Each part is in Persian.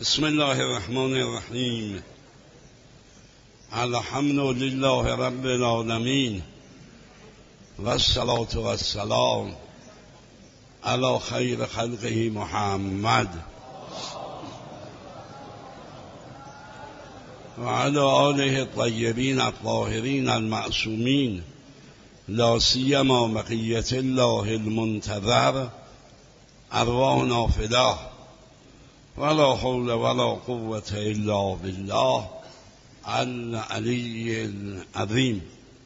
بسم الله الرحمن الرحیم. الحمد لله رب العالمین و الصلاة و السلام علی خیر خلقه محمد و علی آله الطیبین الطاهرین المعصومین، لا سیما بقیة الله المنتظر، ارواحنا فداه ولا حول ولا قوة الا بالله العلی العظیم.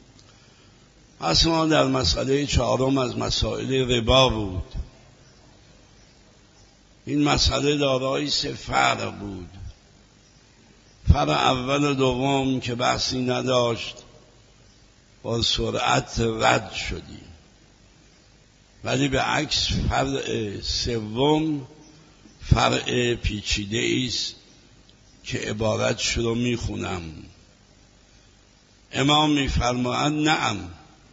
اصلا در مسئله چهارم از مسائل ربا بود. این مسئله دارای سه فرع بود. فرع اول و دوم که بحثی نداشت با سرعت رد شدیم، ولی به عکس فرع سوم فرع پیچیده است که عبارتش رو میخونم. امام میفرمایند نعم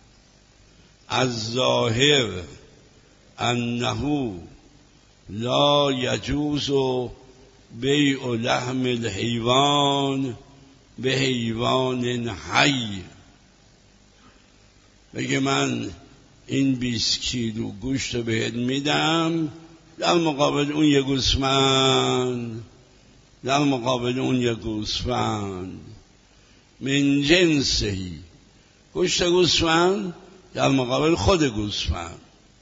از ظاهر انه لا یجوز بیع لحم الحیوان به حیوان حی. بگه من این 20 کیلو گوشت رو بهت میدم، در مقابل اون یه گوسفند، در مقابل اون یه گوسفند من جنسهی، گوشت گوسفند در مقابل خود گوسفند.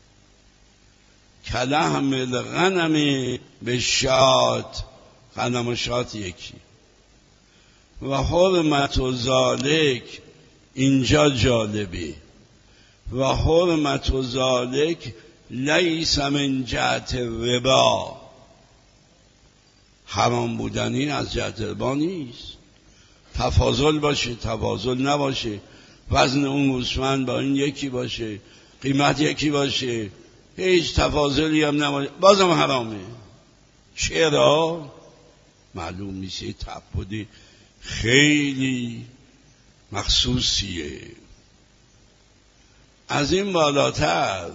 کلحم الغنم به شات، غنم و شات یکی. و حرمت و ذالک، اینجا جالبه، و حرمت و ذالک لیس من جهت ربا، حرام بودن این از جهت ربا نیست. تفاضل باشه تفاضل نباشه، وزن اون گوسفند با این یکی باشه، قیمت یکی باشه، هیچ تفاضلی هم نباشه، بازم حرامه. چرا؟ معلوم نیست، یه تعبد خیلی مخصوصیه. از این بالاتر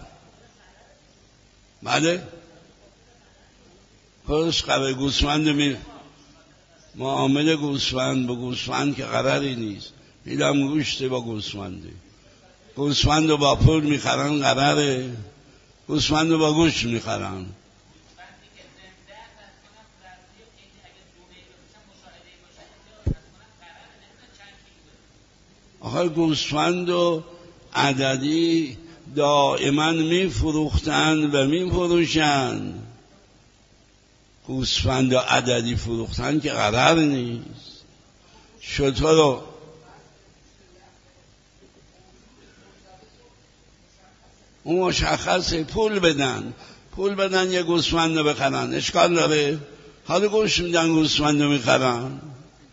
بله پرش قرار گوسفند معامله گوسفند با گوسفند که قراری نیست، میدم گوشته با گوسفنده، گوسفند رو با پول میخرن قراره، گوسفند رو با گوشت میخرن. آخه گوسفند رو عددی دائما میفروختن و میفروشن، گوسفند عددی فروختن که قرار نیست. شطور رو اون مشخصه، پول بدن یه گوسفند رو بخرن، اشکال داره؟ حالا گوش میدن گوسفند رو میخرن.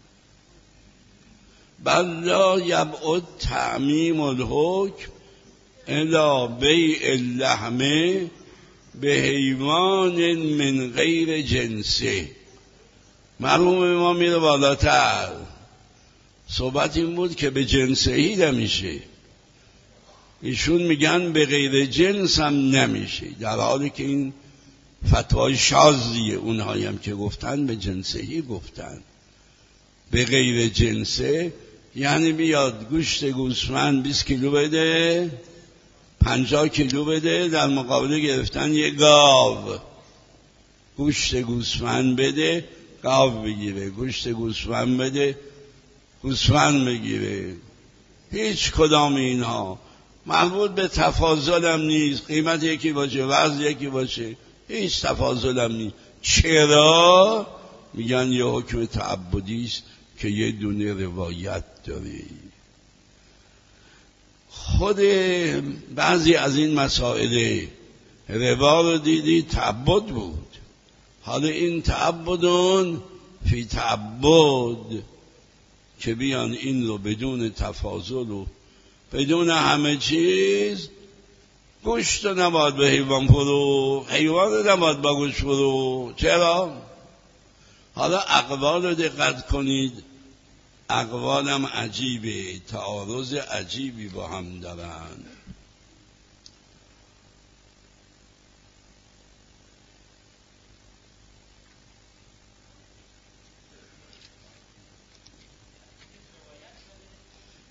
بل لا یبعد تعمیم الحکم الا بیع اللحم به حیوان من غیر جنسه. مرحوم ما میره بالاتر. صحبت این بود که به جنسهی نمیشه، ایشون میگن به غیر جنس هم نمیشه، در حالی که این فتوای شاذیه. اونهایی هم که گفتن به جنسهی گفتن. به غیر جنسه یعنی بیاد گوشت گوسفند 20 کیلو بده، 50 کیلو بده، در مقابل گرفتن یه گاو. گوشت گوسفند بده، گاو بگیره، گوشت گوسفند بده، گوسفند بگیره. هیچ کدام اینها مربوط به تفاضل هم نیست، قیمت یکی باشه، وزن یکی باشه، هیچ تفاضل هم نیست. چرا؟ میگن یه حکم تعبدی است که یه دونه روایت داره. خود بعضی از این مسائل ربا رو دیدی تعبد بود. حالا این تعبدون فی تعبد که بیان این رو بدون تفاضل و بدون همه چیز، گوشت رو نباید به حیوان فروخت، حیوان رو نباید با گوشت فروخت. چرا؟ حالا اقوال رو دقت کنید، اقوالم عجیبه، تعارض عجیبی با هم دارن.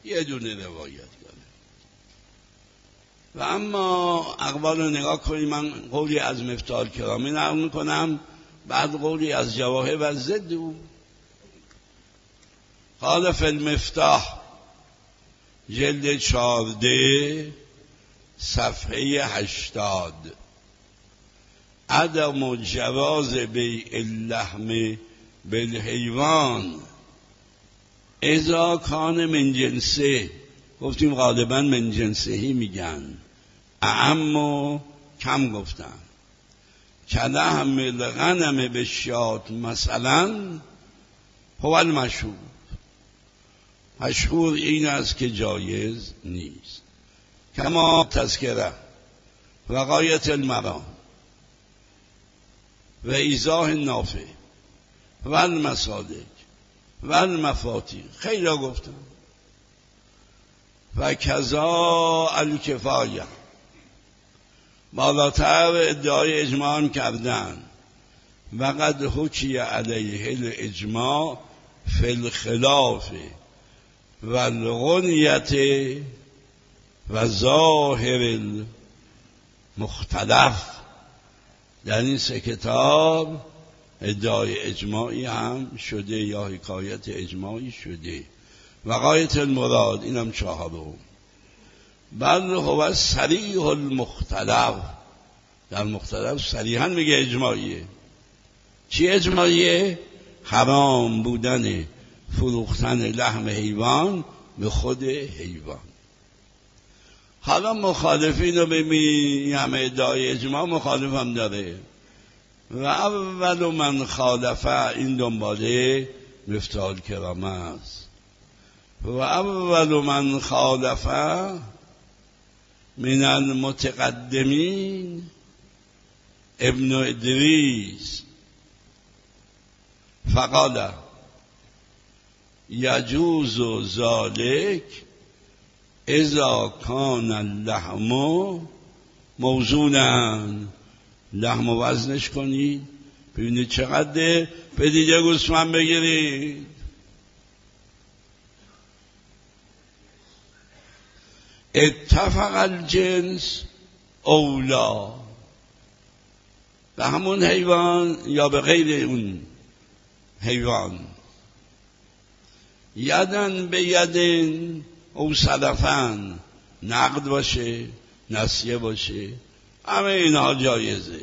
یه دونه روایت داره. و اما اقوال رو نگاه کنید. من قولی از مفتاح الکرامی نقل میکنم، بعد قولی از جواهر و ضد او. قال فی المفتاح جلد 14 صفحه 80 عدم جواز بیع اللحم بالحیوان اذا کان من جنسه. گفتیم غالبا من جنسهی میگن، اعم و کم گفتن. کلحم الغنم بالشاة مثلا هو المشهور. مشهور این است که جایز نیست. کما تذکره و غایت المرام و ایضاح النافع و المصادق و المفاتیح. خیلی ها گفتم. و کذا الکفایه، بالاتر ادعای اجماع کردن. و قد حکی علیه الاجماع فی الخلاف و الغنیت و ظاهر المختلف. در این سه کتاب ادعای اجماعی هم شده یا حکایت اجماعی شده. و غایت المراد اینم 4. بل هو صریح المختلف. در مختلف صریحا میگه اجماعیه. چی اجماعیه؟ حرام بودن فروختن لحم حیوان به خود حیوان. حالا مخالفین رو ببین، همه ادعای اجماع مخالف هم داره. و اول من خالفه این دنباله مفتاح الکرام است. و اول من خالفه من المتقدمین ابن ادریس فقال یجوز ذلک اذا کان اللحم موزونا. لحم وزنش کنید ببینید چقدر، بدید یه گوسفند بگیرید. اتفق الجنس اولا، به همون حیوان یا به غیر اون حیوان. یدن به یدن او سلفن، نقد باشه نسیه باشه، همه اینها جایزه.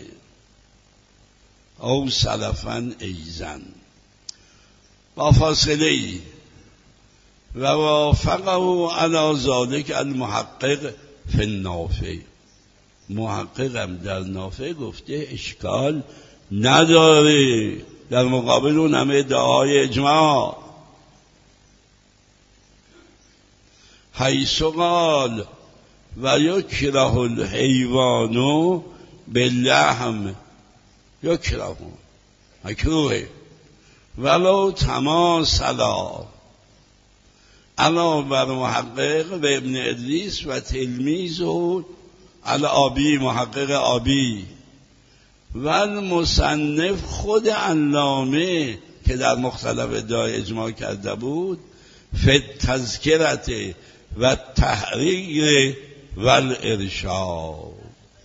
او سلفن ایزن با فاصله ای. و وافقه علی ذلک المحقق فی النافع. محققم در نافع گفته اشکال نداره در مقابل اون همه ادعای اجماع. حیث قال و یکره الحیوان باللحم، یکره مکروه ولو تماثلا. علا بر محقق و ابن ادریس و تلمیذ و الآبی، محقق آبی و المصنف خود علامه که در مختلف ادعای اجماع کرده بود، فی تذکرت و تحریر و الارشاد.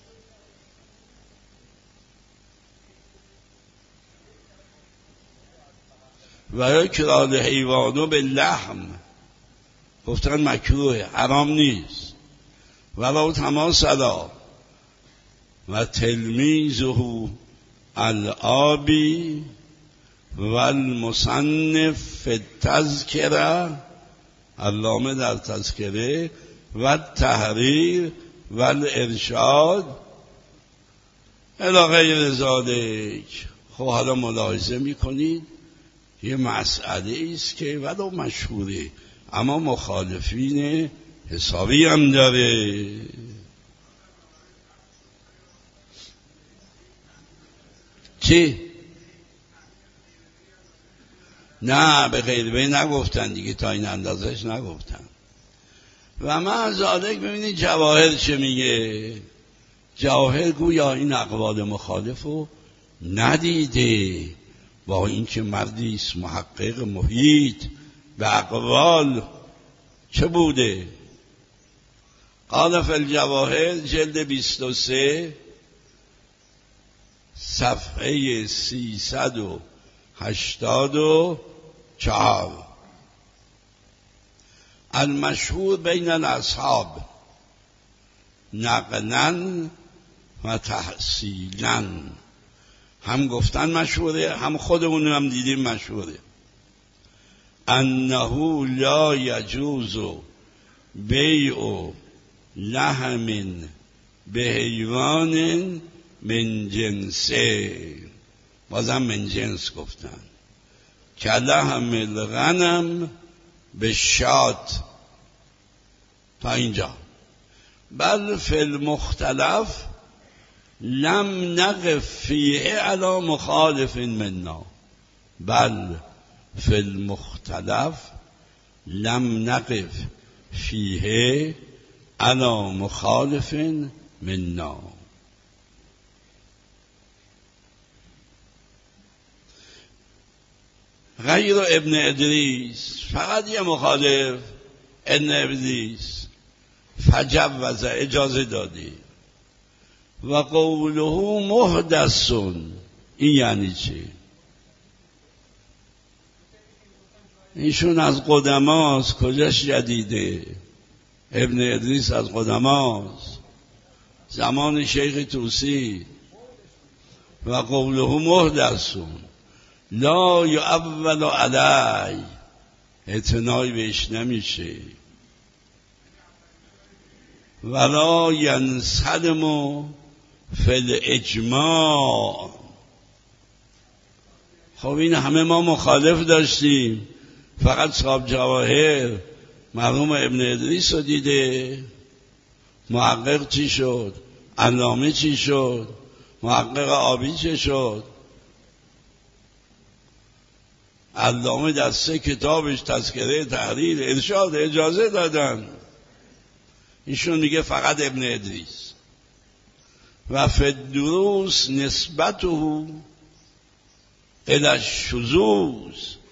و یکره الحیوان باللحم، گفتن مکروه، حرام نیست. ولو تماثلا. و تلمیذه الآبی و المصنف فی التذکره، علامه در تذکره و تحریر و الارشاد الی غیر ذلک. خب حالا ملاحظه میکنید یه مسئله است که ولو مشهوره اما مخالفین حسابی هم داره. چی؟ نه به غیر به نگفتن دیگه، تا این اندازش نگفتن. و من ذالک ببینید جواهر چه میگه. جواهر گویا این اقوال مخالفو ندیده، با اینکه مردی است محقق محیط به اقوال چه بوده؟ قال فی الجواهر جلد 23 صفحه 384 المشهور بین الاصحاب نقلا و تحصیلا، هم گفتن مشهوره، هم خودمون هم دیدیم مشهوره. انه لا یجوز بیع لحم بحیوان من جنسه، بازم من جنس گفتن، که لحم الغنم به شات. تا اینجا. بل فی المختلف لم نقف فیه علی مخالف منا، بل فی المختلف لم نقف فیه علی مخالف منا. غیر ابن ادریس، فقط یه مخالف ابن ادریس فجوز اجازه دادی. و قوله محدث، این یعنی چی؟ ایشون از قدماست، کجاش جدیده؟ ابن ادریس از قدماست، زمان شیخ طوسی. و قوله محدث لا یعول علی، اعتنایی بهش نمیشه. ولا ینصدم فی الاجماع. خب این همه ما مخالف داشتیم، فقط صاحب جواهر مرحوم ابن ادریس رو دیده. محقق چی شد؟ علامه چی شد؟ محقق آبی چه شد؟ علامه در 3 کتابش تذکره تحریر ارشاد اجازه دادن. ایشون میگه فقط ابن ادریس. و فی الدروس نسبته الی الشذوذ،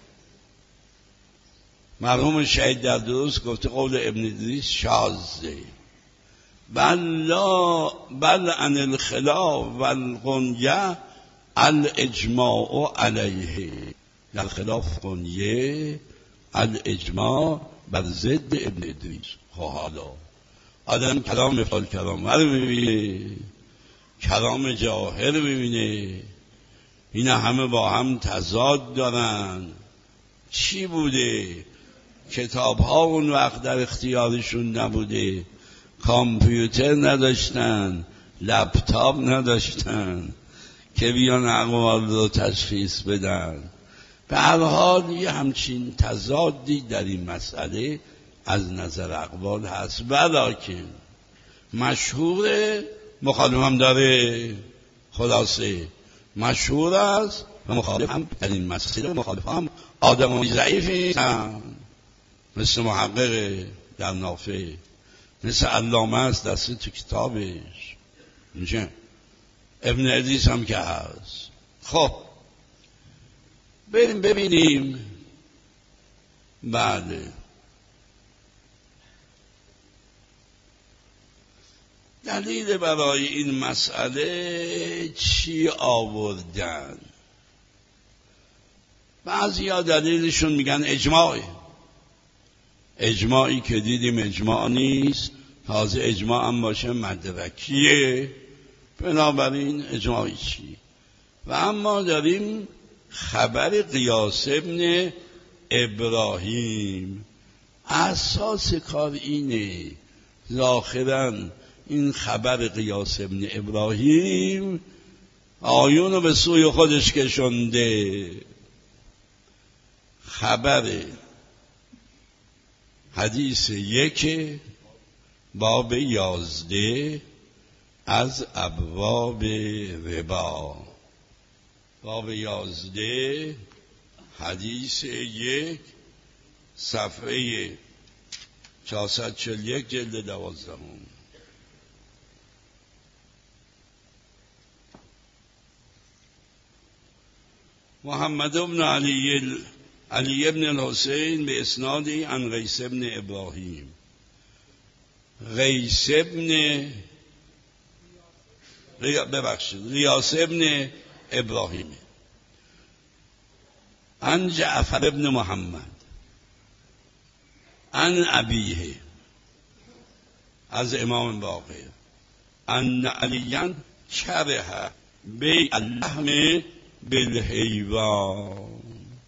مرحوم شهید در دروس گفته قول ابن ادریس شاذه. بل عن الخلاف و الغنیه الاجماع علیه، در خلاف غنیه الاجماع بر ضد ابن ادریس. حالا آدم کلام مفتاح الکرام رو ببینه، کلام جواهر رو ببینه، اینا همه با هم تضاد دارن. چی بوده؟ کتاب ها اون وقت در اختیارشون نبوده، کامپیوتر نداشتن، لپتاپ نداشتن که بیان اقوال رو تشخیص بدن. به هر حال یه همچین تضادی در این مسئله از نظر اقوال هست. ولکن مشهوره، مخالف هم داره. خلاصه مشهور است و مخالف هم در این مسئله. مخالف هم آدمای ضعیفی هستن، مثل محقق در نافع، مثل علامه است دسته تو کتابش، میشه ابن ادریس هم که هست. خب بریم ببینیم. بله، دلیل برای این مسئله چی آوردن؟ بعضیا دلیلشون میگن اجماعی که دیدیم اجماع نیست، تازه اجماع هم باشه مدرکیه، بنابراین اجماعی چی؟ و اما داریم خبر قیاس ابن ابراهیم. اساس کار اینه، ظاهراً این خبر قیاس ابن ابراهیم آیون رو به سوی خودش کشنده. خبر حدیث 1 باب 11 از ابواب ربا. باب 11 حدیث 1 صفحه 441 جلد 12. محمد بن علی علی ابن الحسین به اسنادی عن قیس ابن ابراهیم، ریاس ابن ابراهیم، عن جعفر ابن محمد عن ابیه از امام باقر ان علیاً کره بیع اللحم بالحیوان.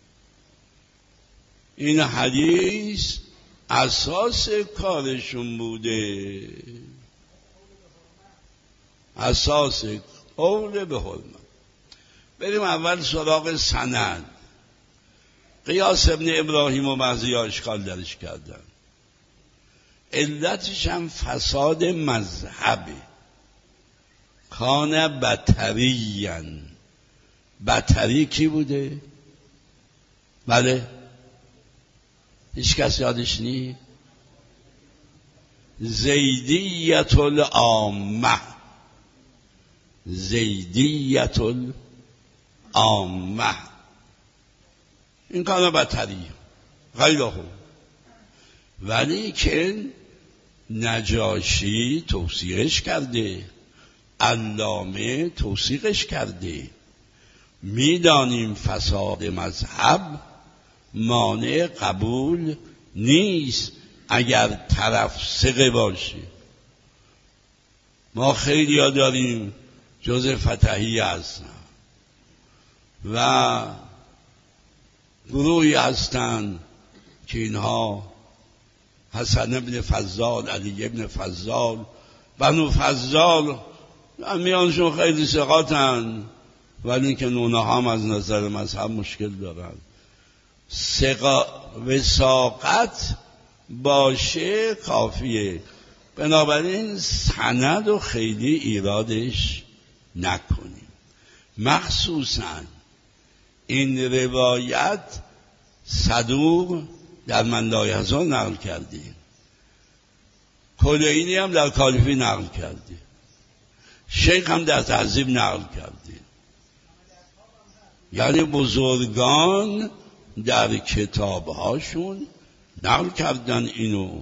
این حدیث اساس کارشون بوده، اساس قول به حرمت. بریم اول سراغ سند. قیاس ابن ابراهیم و بعضی‌ها اشکال درش کردن، علتش هم فساد مذهبه. کان بطریًا، بطری کی بوده؟ بله هیچ کس یادش نی؟ زیدیت العامه، زیدیت العامه، این کان بطری غیر خوب. ولی که نجاشی توصیقش کرده، علامه توصیقش کرده. میدانیم فساد مذهب مانع قبول نیست اگر طرف ثقه باشه. ما خیلی ها داریم جز فتحی هستن و گروهی هستن که اینها حسن ابن فضال، علی ابن فضال، بنو فضال، میانشون خیلی ثقاتن، ولی که اونها هم از نظر مذهب مشکل دارن. وثاقت باشه کافیه. بنابراین سند و خیلی ایرادش نکنیم. مخصوصا این روایت صدوق در من لا یحزن نقل کردیم، کلینی هم در کالفی نقل کردیم، شیخ هم در تهذیب نقل کردیم. یعنی بزرگان در کتابهاشون نقل کردن اینو.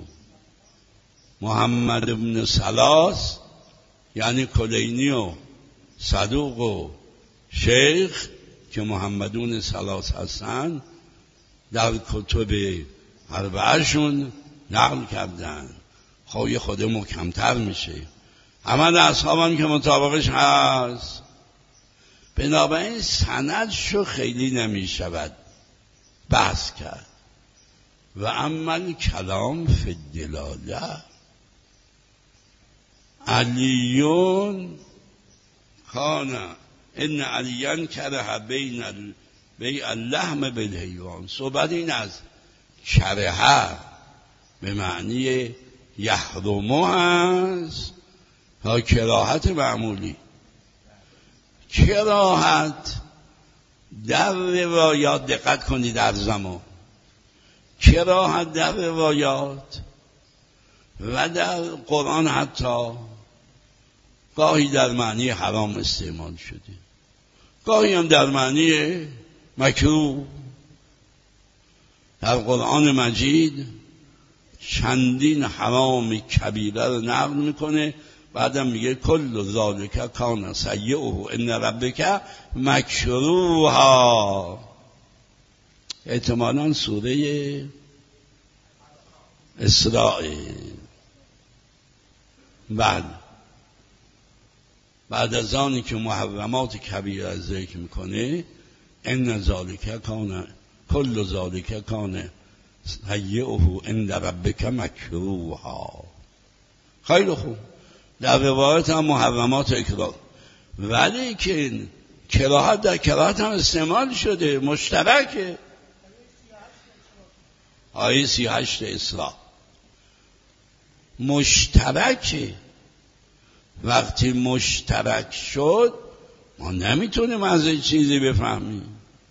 محمد بن سلاس یعنی کلینی و صدوق و شیخ که محمدون سلاس هستن در کتب اربعه‌شون نقل کردن. خب یه خود محکم‌تر میشه. همه اصحاب هم که مطابقش هست. بنابراین سندشو خیلی نمیشود بحث کرد. و اما کلام فی الدلاله، علیون کان ان علیان کره بیع اللحم بالحیوان. صحبت این از کره به معنی یحرمه هست تا کراهت معمولی. کراهت در روایات، دقت کنید در زمان، کراهت در روایات و در قرآن حتی گاهی در معنی حرام استعمال شده، گاهی هم در معنی مکروه. در قرآن مجید چندین حرام کبیره رو نقل میکنه، بعدم میگه کل ذالک کان سیئه ان ربک مکروها. احتمالاً سوره اسراء. بعد از آنی که محرمات کبیره ذکر میکنه، ان ذالک کان کل ذالک کان سیئه عند ربک مکروها. خیلی خوب، در روایت هم محرمات اکراه، ولی که کراهت در کراهت هم استعمال شده، مشترکه. آیه 38 اسراء مشترکه. وقتی مشترک شد ما نمیتونیم از این چیزی بفهمیم.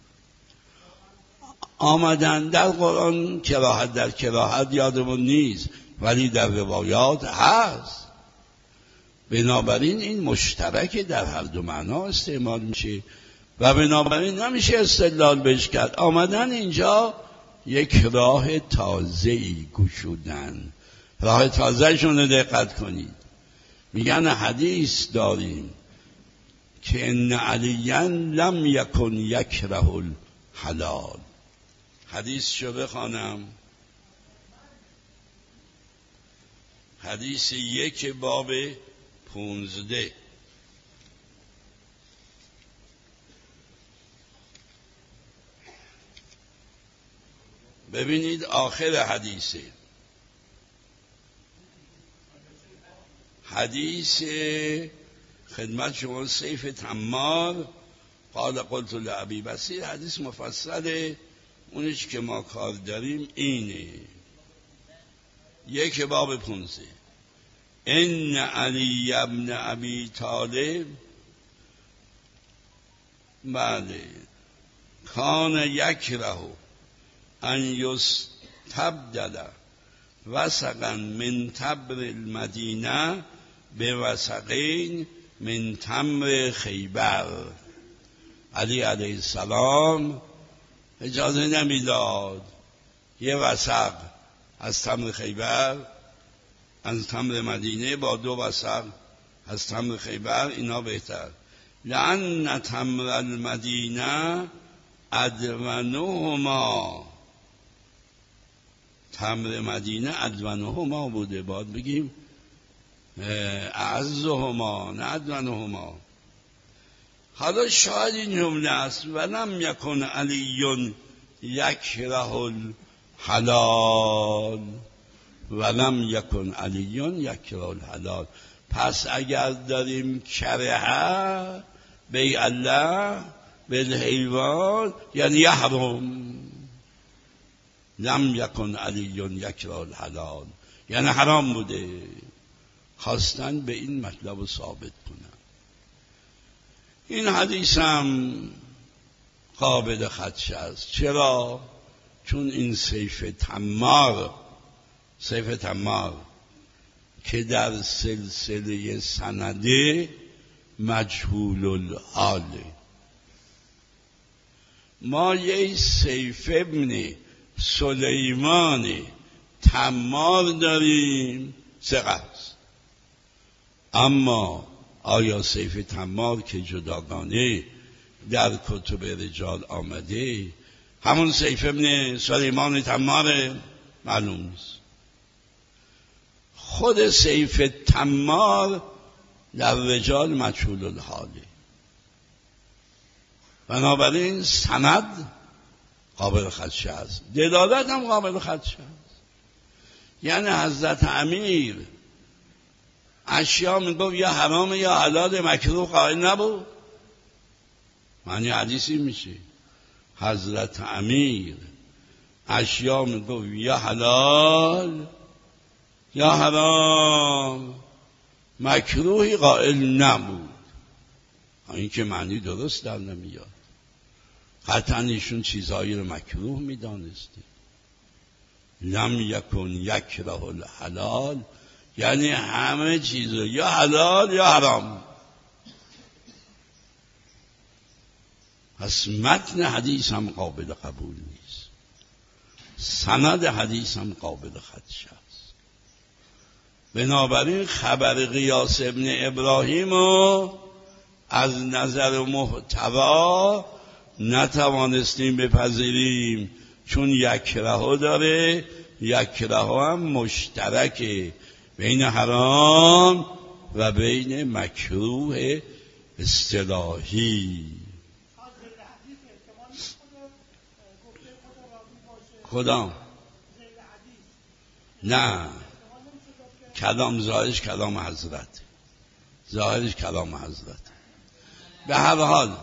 آمدن در قرآن کراهت در کراهت یادمون نیست، ولی در روایات هست. بنابراین این مشترک در هر دو معنا استعمال میشه. و بنابراین نمیشه استدلال بهش کرد. آمدن اینجا یک راه تازه‌ای گشودن. راه تازه‌شون رو دقت کنید. میگن حدیث داریم که ان علیا لم یکن یکره الحلال. حدیث شو بخوانم. حدیث 1 باب 15. ببینید آخر حدیثه. حدیث خدمت شما سیف تمار قال قلت لابی بصیر. حدیث مفصله، اونش که ما کار داریم اینه. 1 باب 15. ان علی ابن ابی طالب بله کان یکره ان یستبدل وسقا من تبر المدینه به وسقین من تمر خیبر. علی علیه السلام اجازه نمیداد یه وسق از تمر خیبر، از تمر مدینه با 2 وسق از تمر خیبر، اینا بهتر. لأن تمر المدینه ادونهما. تمر مدینه ادونهما بوده، باید بگیم اعزهما نه ادونهما. حالا شاید این جمله است ولم یکن علی یکره الحلال، ولم یکن علی یکره الحلال. پس اگر داریم کره بی الله بالحیوان یعنی یحرم. لم یکن علی یکره الحلال یعنی حرام بوده. خواستن به این مطلب رو ثابت کنن. این حدیث هم قابل خدشه است. چرا؟ چون این سیف تمار که در سلسله سنده مجهول الحاله. ما یه سیف ابن سلیمان تمار داریم ثقه است، اما آیا سیف تمار که جداگانه در کتب رجال آمده همون سیف ابن سلیمان تمار؟ معلوم نیست. خود سیف تمار در رجال مجهول الحاله. بنابراین سند قابل خدشه است، دلالت هم قابل خدشه است. یعنی حضرت امیر اشیا میگفت یا حرام یا حلال، مکروه قائل نبود. معنی حدیثی میشه حضرت امیر اشیا میگفت یا حلال یا حرام، مکروهی قائل نبود. این که معنی درست در نمیاد. قطعا ایشون چیزهایی رو مکروه میدانسته. لم یکن یکره الحلال یعنی همه چیز رو یا حلال یا حرام. پس متن حدیث هم قابل قبول نیست، سند حدیث هم قابل خدشه است. بنابراین خبر قیاس ابن ابراهیم رو از نظر محتوا نتوانستیم بپذیریم، چون یکره داره. یکره هم مشترکه بین حرام و بین مکروه اصطلاحی. کدام؟ نه، کلام ظاهرش کلام حضرت، ظاهرش کلام حضرت. به هر حال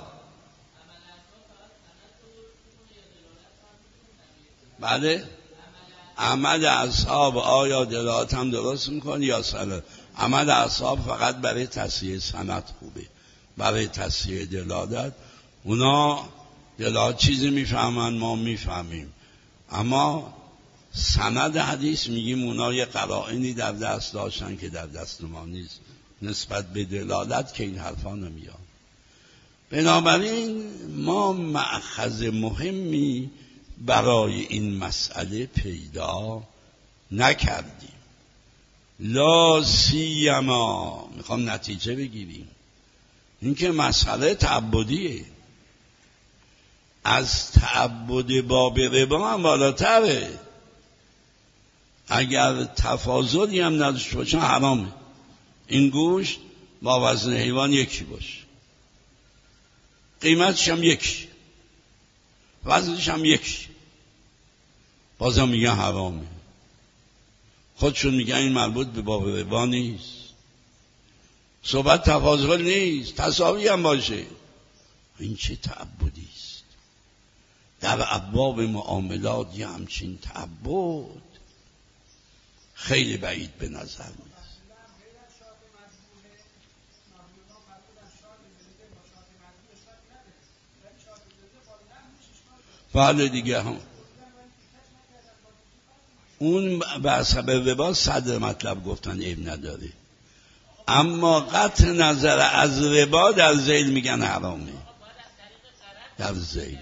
بله، عمل اصحاب آیا دلالت هم درست میکنه یا سند؟ عمل اصحاب فقط برای تصحیح سند خوبه، برای تصحیح دلالت اونا دلالت چیزی میفهمن ما میفهمیم، اما سند حدیث میگیم اونا یه قرائنی در دست داشتن که در دست ما نیست نسبت به دلالت، که این حرفا نمیاد. بنابراین ما مأخذ مهمی برای این مسئله پیدا نکردیم. لا سیما میخوام نتیجه بگیریم، این که مسئله تعبدیه، از تعبد باب ربا هم بالاتره. اگر تفاضلی هم نداشته باشه حرامه. این گوشت با وزن حیوان یکی باشه، قیمتش هم یکی، وزنش هم یکی، بازم میگن حرامه. خودشون میگن این مربوط به باب ربا نیست. صحبت تفاضل نیست، تساوی هم باشه. این چه تعبدی است؟ در ابواب معاملات یه همچین تعبد خیلی بعید به نظر میاد. بله دیگه هم اون بحث به ربا صدر مطلب گفتن عیب نداره، اما قطع نظر از ربا در ذیل میگن حرامه. در ذیل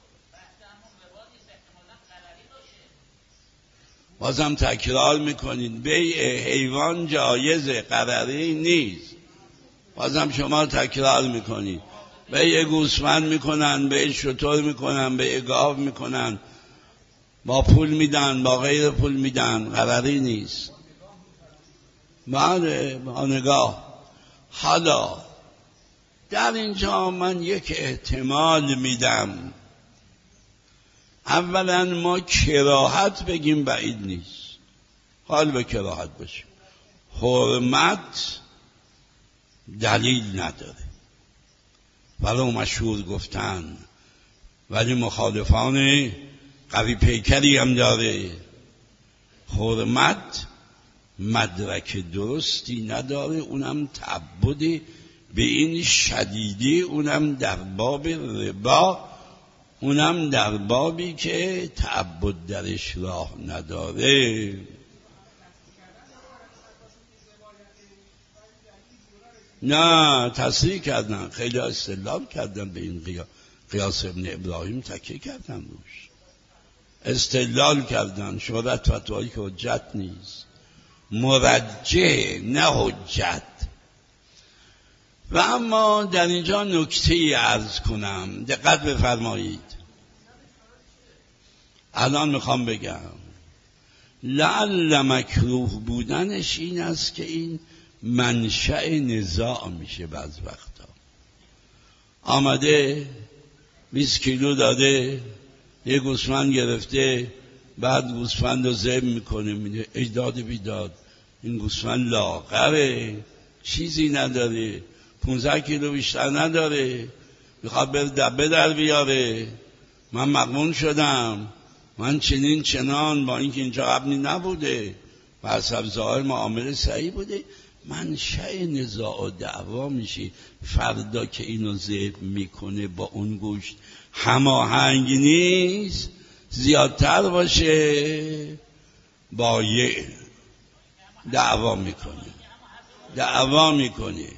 بازم تکرار میکنید بیع حیوان جایزه، قراری نیست. بازم شما تکرار میکنید بیع گوسفند میکنن، بیع شتر میکنن، بیع گاو میکنن، با پول میدن با غیر پول میدن، قراری نیست. بله با نگاه. حالا در اینجا من یک احتمال میدم. اولا ما کراهت بگیم بعید نیست، حال به کراهت باشیم. حرمت دلیل نداره، ولو مشهور گفتن، ولی مخالفان قوی پیکری هم داره. حرمت مدرک درستی نداره، اونم تعبد به این شدیدی، اونم در باب ربا، اونم در بابی که تعبد درش راه نداره. نه تصریح کردن، خیلی استدلال کردن به این قیاس ابن ابراهیم، تکیه کردن روش، استدلال کردن. شهرت فتوایی که حجت نیست، مرجح نه حجت. و اما در اینجا نکته‌ای عرض کنم، دقت بفرمایید. الان میخوام بگم لعل مکروه بودنش این است که این منشأ نزاع میشه. بعض وقتا آمده 20 کیلو داده، یه گوسفند گرفته، بعد گوسفند رو ذبح میکنه، میده اجداد بیداد، این گوسفند لاغره، چیزی نداره، 15 کیلو بیشتر نداره، میخواد بره دبه در بیاره، من مغمون شدم، من چنین چنان، با اینکه اینجا قبلی نبوده و حسب ظاهر معامله صحیح بوده، منشأ نزاع و دعوا میشه. فردا که اینو ذبح میکنه با اون گوشت هماهنگ نیست، زیادتر باشه، با یه دعوا میکنه.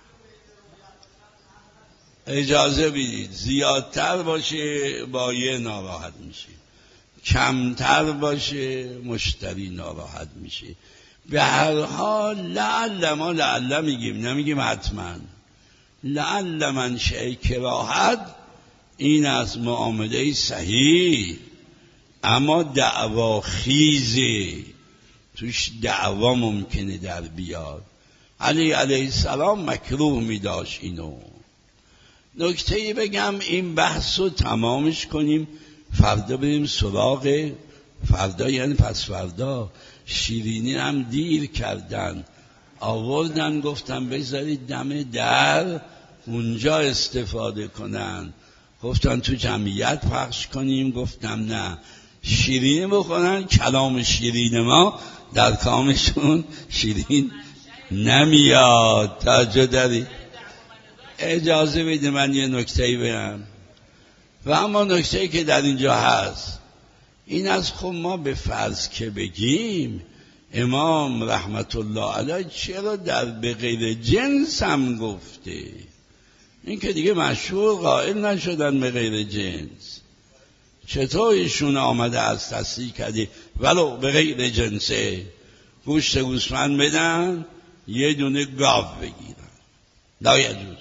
اجازه بدید، زیادتر باشه با یه ناراحت میشه، کمتر باشه مشتری ناراحت میشه. به هر حال لعل، ما لعل میگیم، نمیگیم حتما. لعل منشأ کراهت این از معامله صحیح، اما دعوا خیزه، توش دعوا ممکنه در بیاد. علی علیه السلام مکروه میداشت اینو. نکته‌ای بگم، این بحث رو تمامش کنیم، فردا بریم سراغ، فردا یعنی پس فردا. شیرینی هم دیر کردن، آوردن گفتن بذارید دم در اونجا استفاده کنن، گفتن تو جمعیت پخش کنیم، گفتم نه، شیرینی بخورن، کلام شیرین ما در کامشون شیرین نمیاد. توجه داری؟ اجازه بده من یه نکته‌ای بگم. و اما نکته‌ای که در اینجا هست این از خب ما به فرض که بگیم امام رحمت الله علیه چرا در به غیر جنس هم گفته؟ این که دیگه مشهور قائل نشدن به غیر جنس. چطور ایشون آمده از تصدیق کردی ولو به غیر جنسه گوشت گوسفند بدن یه دونه گاو بگیرن؟ لا یجوز.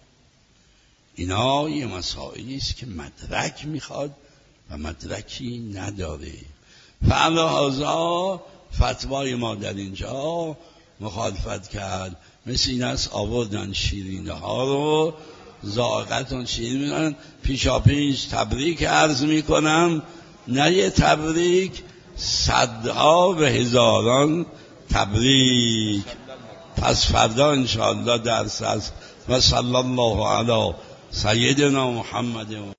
اینا یه مسائلی است که مدرک میخواد و مدرکی نداره. فعلا فتوای ما در اینجا مخالفت کرد. مثل این است آوردن شیرینه ها رو ذائقتون شیرین میکنن. پیشا پیش تبریک عرض میکنم، نه یه تبریک، صدها به هزاران تبریک. پس فردا انشاءالله درس است. و صلی الله علی سیدنا محمد.